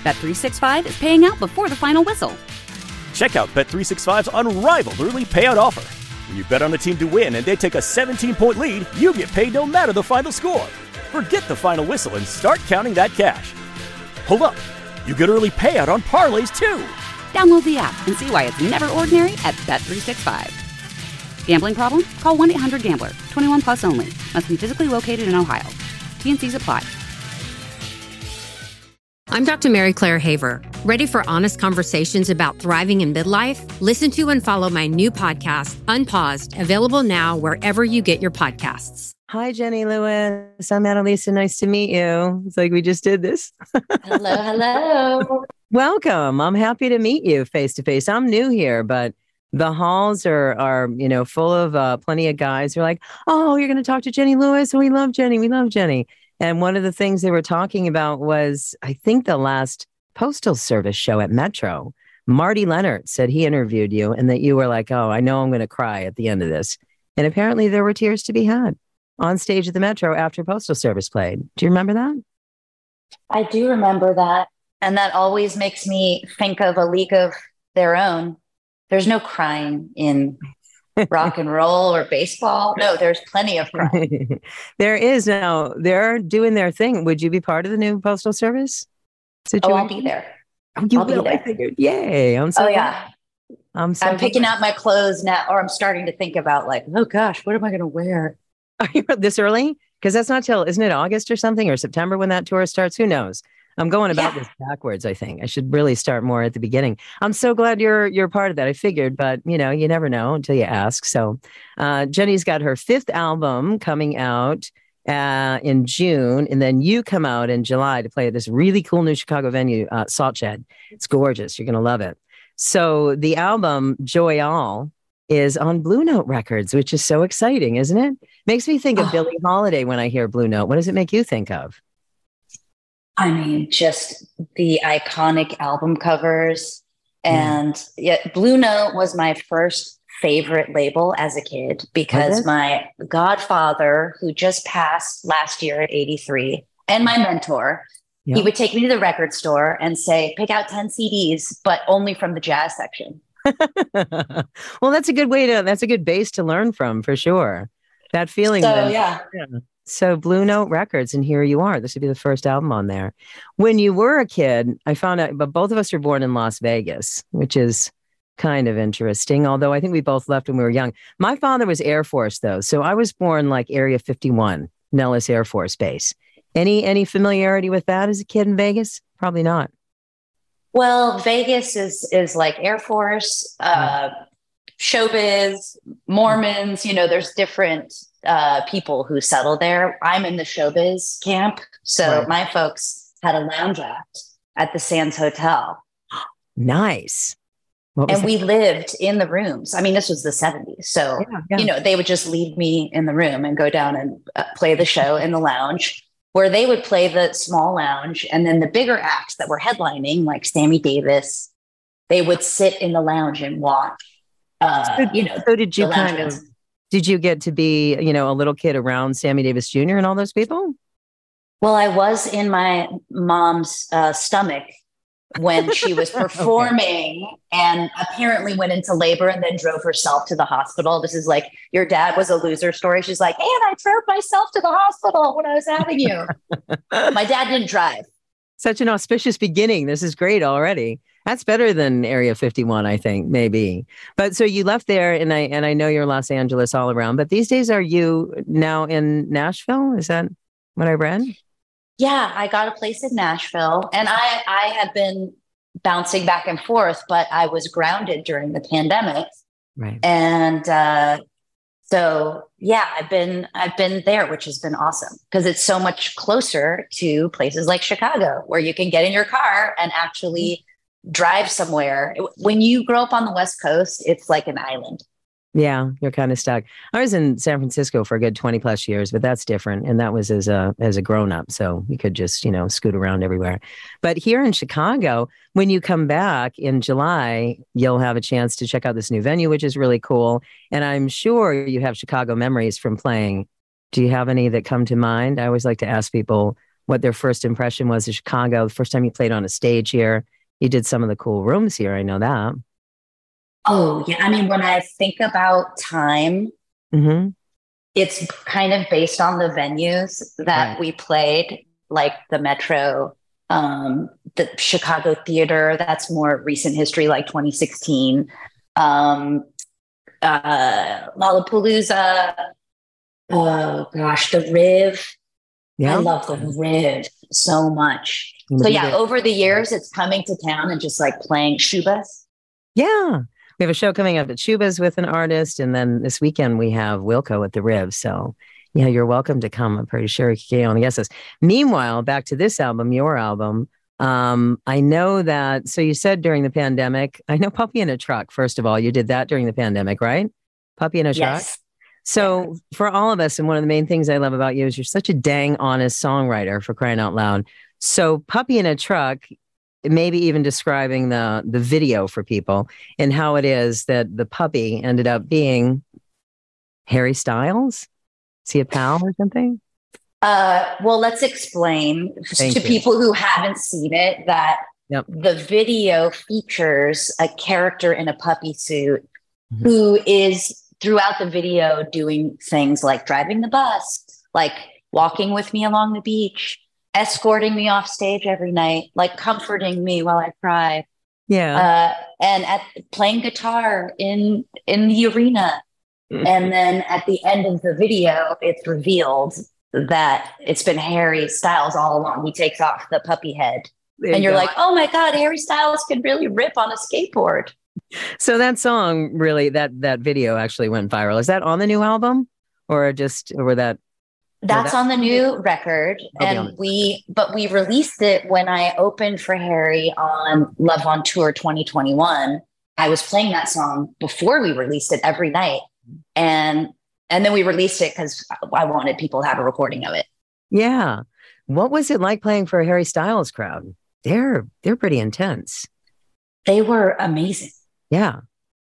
Bet365 is paying out before the final whistle. Check out Bet365's unrivaled early payout offer. When you bet on a team to win and they take a 17-point lead, you get paid no matter the final score. Forget the final whistle and start counting that cash. Hold up. You get early payout on parlays, too. Download the app and see why it's never ordinary at Bet365. Gambling problem? Call 1-800-GAMBLER. 21 plus only. Must be physically located in Ohio. T&Cs apply. I'm Dr. Mary Claire Haver. Ready for honest conversations about thriving in midlife? Listen to and follow my new podcast, Unpaused, available now wherever you get your podcasts. Hi, Jenny Lewis. I'm Annalisa. Nice to meet you. It's like we just did this. Hello. Welcome. I'm happy to meet you face to face. I'm new here, but the halls are full of plenty of guys who are like, oh, you're going to talk to Jenny Lewis. Oh, we love Jenny. We love Jenny. And one of the things they were talking about was, I think, the last Postal Service show at Metro. Marty Leonard said he interviewed you and that you were like, oh, I know I'm going to cry at the end of this. And apparently there were tears to be had on stage at the Metro after Postal Service played. Do you remember that? I do remember that. And that always makes me think of A League of Their Own. There's no crying in rock and roll or baseball. No, there's plenty of crying. There is now. They're doing their thing. Would you be part of the new Postal Service situation? Oh, I'll be there. I'll be there. I figured. Yay. I'm so yeah. I'm picking out my clothes now, or I'm starting to think about like, oh gosh, what am I going to wear? Are you this early? Because that's not till, isn't it August or something, or September when that tour starts? Who knows? I'm going about this backwards, I think. I should really start more at the beginning. I'm so glad you're part of that. I figured, but you never know until you ask. So Jenny's got her 5th album coming out in June, and then you come out in July to play at this really cool new Chicago venue, Salt Shed. It's gorgeous. You're going to love it. So the album, Joy All, is on Blue Note Records, which is so exciting, isn't it? Makes me think of Billie Holiday when I hear Blue Note. What does it make you think of? I mean, just the iconic album covers. And Blue Note was my first favorite label as a kid because my godfather, who just passed last year at 83, and my mentor, he would take me to the record store and say, pick out 10 CDs, but only from the jazz section. Well, that's a good base to learn from, for sure. That feeling. So Blue Note Records, and here you are. This would be the first album on there. When you were a kid, I found out, but both of us were born in Las Vegas, which is kind of interesting. Although I think we both left when we were young. My father was Air Force, though. So I was born like Area 51, Nellis Air Force Base. Any familiarity with that as a kid in Vegas? Probably not. Well, Vegas is like Air Force, showbiz, Mormons, there's different people who settle there. I'm in the showbiz camp. So my folks had a lounge act at the Sands Hotel. Nice. And we lived in the rooms. I mean, this was the 70s. So, they would just leave me in the room and go down and play the show in the lounge, where they would play the small lounge. And then the bigger acts that were headlining, like Sammy Davis, they would sit in the lounge and watch. So did you did you get to be, a little kid around Sammy Davis Jr. and all those people? Well, I was in my mom's stomach when she was performing and apparently went into labor and then drove herself to the hospital. This is like your dad was a loser story. She's like, and I drove myself to the hospital when I was having you. My dad didn't drive. Such an auspicious beginning. This is great already. That's better than Area 51, I think, maybe. But so you left there, and I know you're Los Angeles all around, but these days are you now in Nashville? Is that what I read? Yeah, I got a place in Nashville, and I had been bouncing back and forth, but I was grounded during the pandemic. Right. And so, I've been there, which has been awesome because it's so much closer to places like Chicago, where you can get in your car and actually drive somewhere. When you grow up on the West Coast, it's like an island. Yeah, you're kind of stuck. I was in San Francisco for a good 20 plus years, but that's different. And that was as a grown up. So we could just, scoot around everywhere. But here in Chicago, when you come back in July, you'll have a chance to check out this new venue, which is really cool. And I'm sure you have Chicago memories from playing. Do you have any that come to mind? I always like to ask people what their first impression was of Chicago. The first time you played on a stage here, you did some of the cool rooms here. I know that. Oh, yeah. I mean, when I think about time, it's kind of based on the venues that we played, like the Metro, the Chicago Theater. That's more recent history, like 2016. Lollapalooza. Oh, gosh, the Riv. Yeah. I love the Riv so much. So yeah, over the years, it's coming to town and just like playing Shubas. Yeah. We have a show coming up at Shubas with an artist. And then this weekend we have Wilco at the Riv. So yeah, you're welcome to come. I'm pretty sure you can on the guest list. Meanwhile, back to this album, your album. I know that, so you said during the pandemic, I know Puppy in a Truck, first of all, you did that during the pandemic, right? Puppy in a Truck? So for all of us, and one of the main things I love about you is you're such a dang honest songwriter, for crying out loud. So Puppy in a Truck, maybe even describing the video for people and how it is that the puppy ended up being Harry Styles. Is he a pal or something? Well, let's explain to people who haven't seen it that the video features a character in a puppy suit who is throughout the video doing things like driving the bus, like walking with me along the beach, escorting me off stage every night, like comforting me while I cry. Yeah. And playing guitar in the arena. And then at the end of the video, it's revealed that it's been Harry Styles all along. He takes off the puppy head. And you're like, oh my God, Harry Styles could really rip on a skateboard. So that song really, that video actually went viral. Is that on the new album or that? That's on the new record. And we released it when I opened for Harry on Love on Tour 2021. I was playing that song before we released it every night. And then we released it because I wanted people to have a recording of it. Yeah. What was it like playing for a Harry Styles crowd? They're pretty intense. They were amazing. Yeah.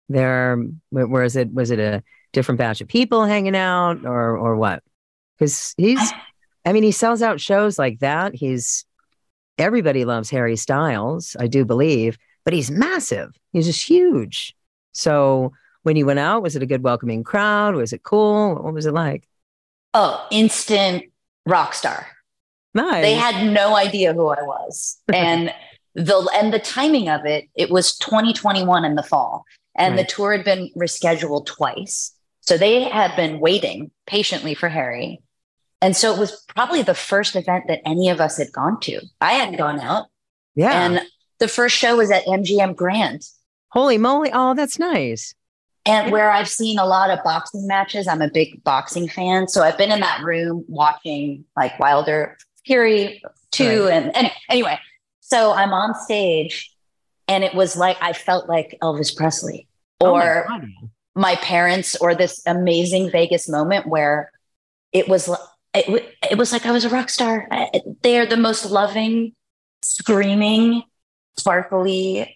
Was it a different batch of people hanging out or what? Because he sells out shows like that. Everybody loves Harry Styles, I do believe, but he's massive. He's just huge. So when you went out, was it a good welcoming crowd? Was it cool? What was it like? Oh, instant rock star. Nice. They had no idea who I was. And the timing of it was 2021 in the fall. And the tour had been rescheduled twice. So they had been waiting patiently for Harry. And so it was probably the first event that any of us had gone to. I hadn't gone out. Yeah. And the first show was at MGM Grand. Holy moly. Oh, that's nice. And where I've seen a lot of boxing matches, I'm a big boxing fan. So I've been in that room watching like Wilder Fury 2. Right. And anyway, so I'm on stage and it was like, I felt like Elvis Presley or my parents, or this amazing Vegas moment where it was like I was a rock star. They're the most loving, screaming, sparkly,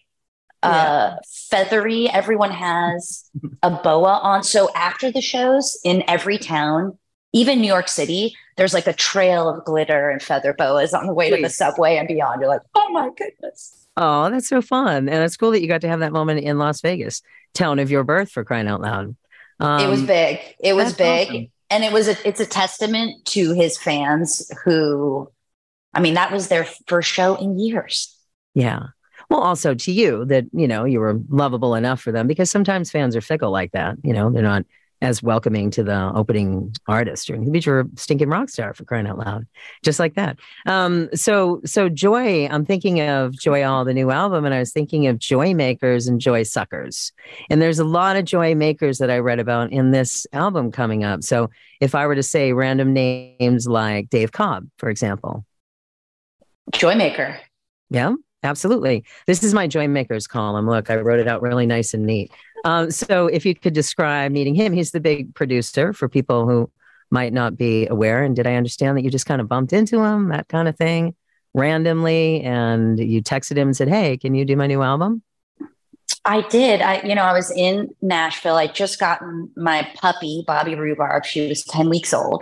feathery. Everyone has a boa on. So after the shows in every town, even New York City, there's like a trail of glitter and feather boas on the way to the subway and beyond. You're like, oh my goodness. Oh, that's so fun. And it's cool that you got to have that moment in Las Vegas, town of your birth, for crying out loud. It was big. It was big. Awesome. And it's a testament to his fans who, I mean, that was their first show in years. Yeah. Well, also to you that, you were lovable enough for them, because sometimes fans are fickle like that. They're not as welcoming to the opening artist, or you're a stinking rock star, for crying out loud, just like that. So Joy, I'm thinking of Joy All, the new album, and I was thinking of joy makers and joy suckers. And there's a lot of joy makers that I read about in this album coming up. So if I were to say random names like Dave Cobb, for example. Joy maker. Yeah. Absolutely. This is my Joy Makers column. Look, I wrote it out really nice and neat. So if you could describe meeting him, he's the big producer for people who might not be aware. And did I understand that you just kind of bumped into him, that kind of thing, randomly, and you texted him and said, hey, can you do my new album? I did. I was in Nashville. I'd just gotten my puppy, Bobby Rhubarb. She was 10 weeks old.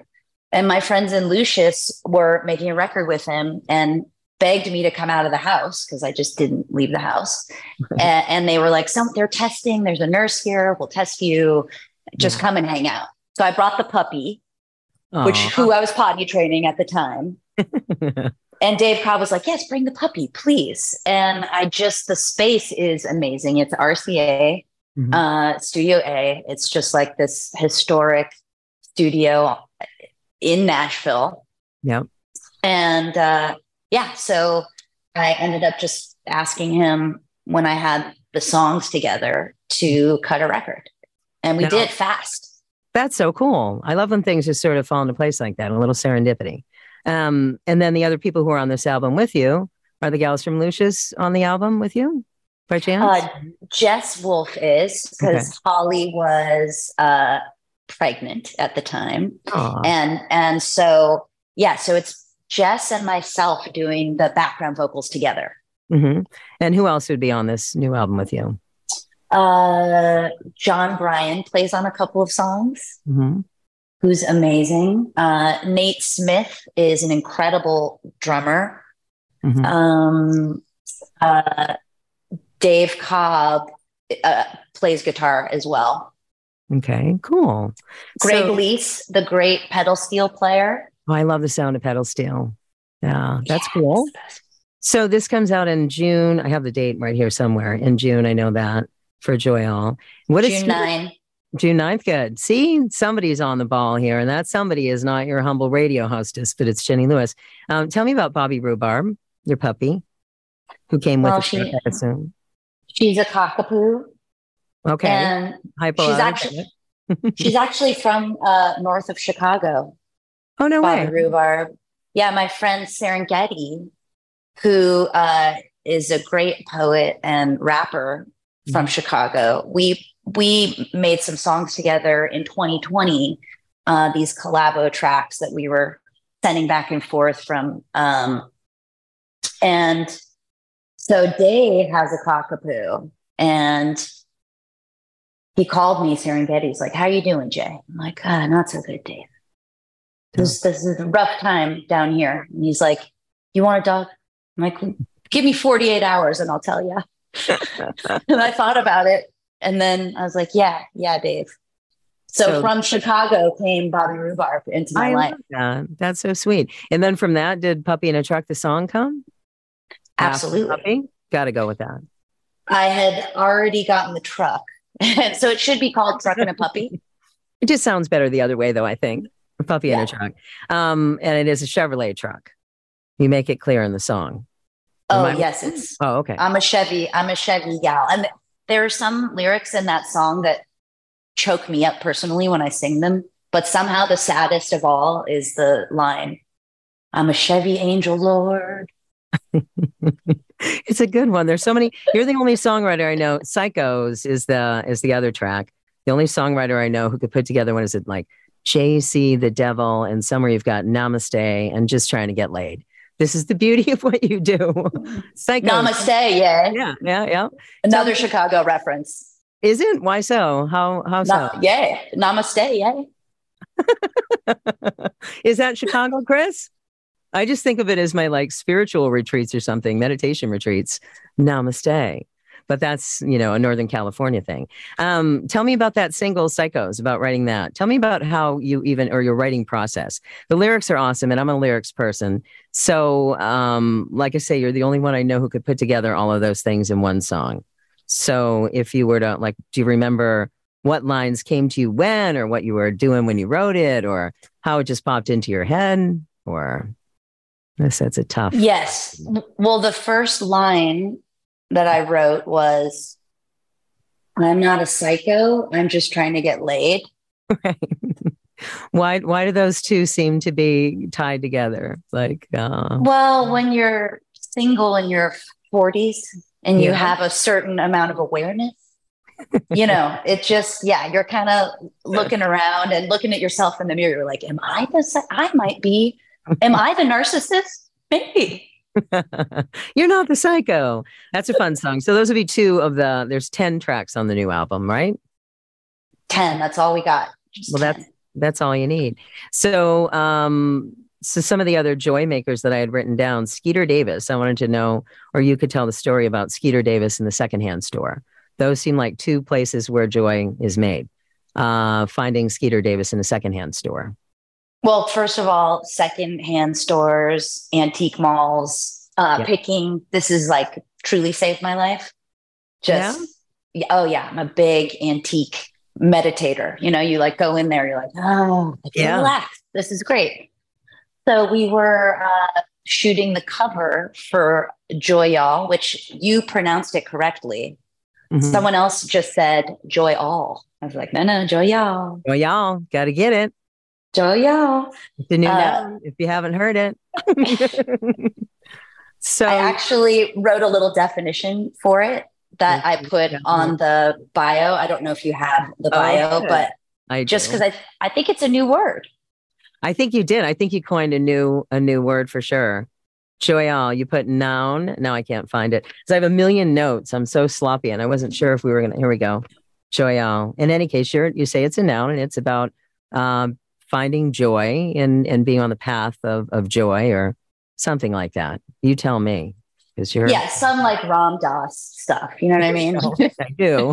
And my friends in Lucius were making a record with him and begged me to come out of the house because I just didn't leave the house. And they were like, they're testing. There's a nurse here. We'll test you. Just come and hang out. So I brought the puppy, who I was potty training at the time. And Dave Cobb was like, yes, bring the puppy, please. And the space is amazing. It's RCA, Studio A. It's just like this historic studio in Nashville. Yep. And so I ended up just asking him when I had the songs together to cut a record. And we did fast. That's so cool. I love when things just sort of fall into place like that, a little serendipity. And then the other people who are on this album with you, are the gals from Lucius on the album with you by chance? Jess Wolf is, because Holly was pregnant at the time. And so it's Jess and myself doing the background vocals together. Mm-hmm. And who else would be on this new album with you? John Bryan plays on a couple of songs, who's amazing. Nate Smith is an incredible drummer. Dave Cobb plays guitar as well. Okay, cool. Greg Leese, the great pedal steel player. Oh, I love the sound of pedal steel. Yeah, that's cool. So this comes out in June. I have the date right here somewhere. In June, I know that, for Joy All. What is June 9th. June 9th, good. See, somebody's on the ball here, and that somebody is not your humble radio hostess, but it's Jenny Lewis. Tell me about Bobby Rhubarb, your puppy, who came with us, I assume. She's a cockapoo. Okay. And she's actually from north of Chicago. Oh, no way. Bobby Rhubarb. Yeah, my friend Serengeti, who is a great poet and rapper from Chicago. We made some songs together in 2020, these collabo tracks that we were sending back and forth from. And so Dave has a cockapoo, and he called me, Serengeti. He's like, how you doing, Jay? I'm like, not so good, Dave. This is a rough time down here. And he's like, you want a dog? I'm like, give me 48 hours and I'll tell you. And I thought about it. And then I was like, yeah, Dave. So from Chicago came Bobby Rhubarb into my life. That's so sweet. And then from that, did Puppy in a Truck, the song, come? Absolutely. Got to go with that. I had already gotten the truck. So it should be called Truck and a Puppy. It just sounds better the other way, though, I think. A puppy in a truck. And it is a Chevrolet truck. You make it clear in the song. Yes. Okay. I'm a Chevy gal. And there are some lyrics in that song that choke me up personally when I sing them. But somehow the saddest of all is the line, I'm a Chevy angel, Lord. It's a good one. There's so many. You're the only songwriter I know. Psychos is the other track. The only songwriter I know who could put together one is it like JC, the devil, and somewhere you've got Namaste and just trying to get laid. This is the beauty of what you do. Psychos. Namaste, yeah. Another Chicago reference. Is it? Why so? How so? Yeah. Namaste, yeah. Is that Chicago, Chris? I just think of it as my like spiritual retreats or something, meditation retreats. Namaste. But that's, a Northern California thing. Tell me about that single, Psychos, about writing that. Tell me about how or your writing process. The lyrics are awesome, and I'm a lyrics person. So, like I say, you're the only one I know who could put together all of those things in one song. So if you were to, do you remember what lines came to you when, or what you were doing when you wrote it, or how it just popped into your head, or... That's a tough. Yes. Well, the first line that I wrote was, I'm not a psycho. I'm just trying to get laid. Right. Why do those two seem to be tied together? Well, when you're single in your 40s and you have a certain amount of awareness, it just, you're kind of looking around and looking at yourself in the mirror. Like, am I the narcissist? Maybe. You're not the psycho. That's a fun song. So those would be there's 10 tracks on the new album, right? 10. That's all we got. Well, That's all you need. So, so some of the other joy makers that I had written down, Skeeter Davis, I wanted to know, or you could tell the story about Skeeter Davis in the secondhand store. Those seem like two places where joy is made. Finding Skeeter Davis in a secondhand store. Well, first of all, secondhand stores, antique malls, picking, this is like truly saved my life. Oh yeah, I'm a big antique meditator. You know, you like go in there, you're like, oh, I feel relaxed. This is great. So we were shooting the cover for Joy Y'all, which you pronounced it correctly. Mm-hmm. Someone else just said Joy All. I was like, no, Joy Y'all. Joy Y'all, got to get it. Joy Y'all. It's a new noun, if you haven't heard it. So I actually wrote a little definition for it that I put on the bio. I don't know if you have the bio, but just because I think it's a new word. I think you did. I think you coined a new word for sure. Joyal, you put noun. Now I can't find it because I have a million notes. I'm so sloppy and I wasn't sure if we were going to, here we go. Joyal. In any case, you say it's a noun and it's about finding joy and being on the path of joy or something like that. You tell me. Some like Ram Dass stuff. You know what I mean? I do.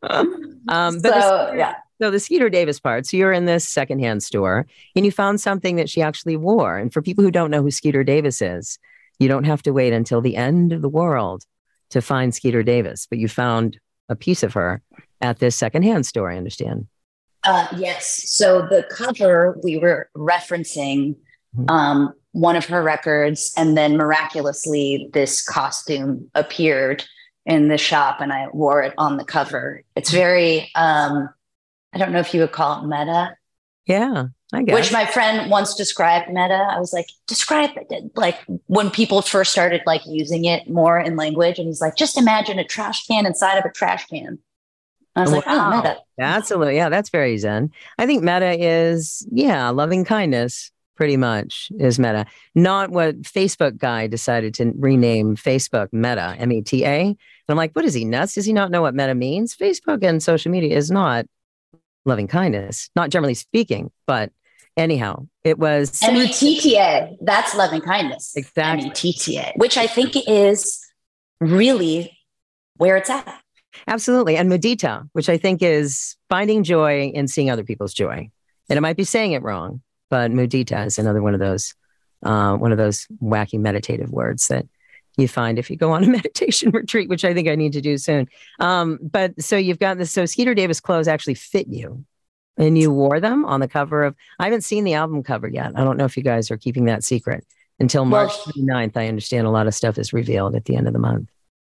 So the Skeeter Davis part. So you're in this secondhand store and you found something that she actually wore. And for people who don't know who Skeeter Davis is, you don't have to wait until the end of the world to find Skeeter Davis. But you found a piece of her at this secondhand store, I understand. Yes. So the cover, we were referencing one of her records, and then miraculously this costume appeared in the shop and I wore it on the cover. It's very, I don't know if you would call it meta. Yeah, I guess. Which my friend once described meta. I was like, describe it. Like when people first started like using it more in language, and he's like, just imagine a trash can inside of a trash can. I was like, oh, meta. That's very Zen. I think meta is, loving kindness. Pretty much is meta. Not what Facebook guy decided to rename Facebook Meta, Meta. And I'm like, what is he, nuts? Does he not know what meta means? Facebook and social media is not loving kindness, not generally speaking. But anyhow, it was METTA. That's loving kindness. Exactly. METTA, which I think is really where it's at. Absolutely. And mudita, which I think is finding joy in seeing other people's joy. And I might be saying it wrong, but mudita is another one of those wacky meditative words that you find if you go on a meditation retreat, which I think I need to do soon. But so you've got this. So Skeeter Davis clothes actually fit you and you wore them on the cover of, I haven't seen the album cover yet. I don't know if you guys are keeping that secret until March 29th. I understand a lot of stuff is revealed at the end of the month.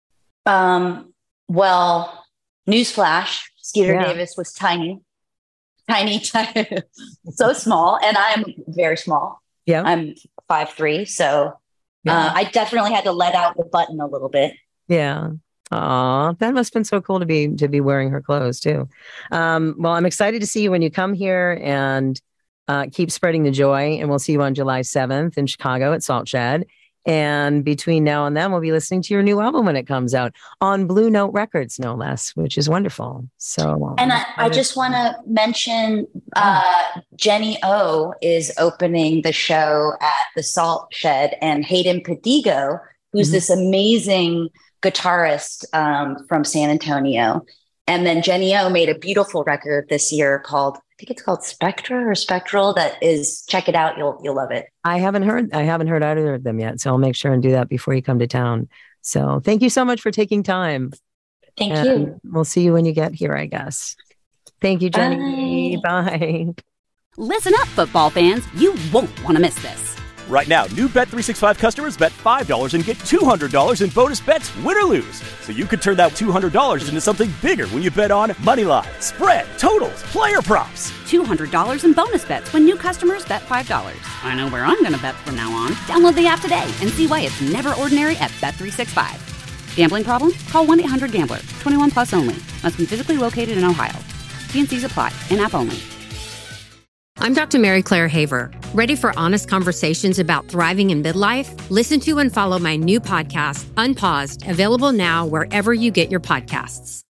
Well, newsflash, Skeeter Davis was tiny, so small. And I'm very small. Yeah. I'm 5'3". So I definitely had to let out the button a little bit. Yeah. Aw, that must have been so cool to be wearing her clothes too. Well, I'm excited to see you when you come here and keep spreading the joy. And we'll see you on July 7th in Chicago at Salt Shed. And between now and then, we'll be listening to your new album when it comes out on Blue Note Records, no less, which is wonderful. So, and I just want to mention Jenny O is opening the show at the Salt Shed, and Hayden Padigo, who's this amazing guitarist from San Antonio. And then Jenny O made a beautiful record this year called, I think it's called Spectra or Spectral. That is, check it out. You'll love it. I haven't heard either of them yet. So I'll make sure and do that before you come to town. So thank you so much for taking time. Thank you. We'll see you when you get here, I guess. Thank you, Jenny. Bye. Listen up, football fans. You won't want to miss this. Right now, new Bet365 customers bet $5 and get $200 in bonus bets, win or lose. So you could turn that $200 into something bigger when you bet on money line, spread, totals, player props. $200 in bonus bets when new customers bet $5. I know where I'm going to bet from now on. Download the app today and see why it's never ordinary at Bet365. Gambling problem? Call 1-800-GAMBLER. 21 plus only. Must be physically located in Ohio. T&Cs apply. In-app only. I'm Dr. Mary Claire Haver. Ready for honest conversations about thriving in midlife? Listen to and follow my new podcast, Unpaused, available now wherever you get your podcasts.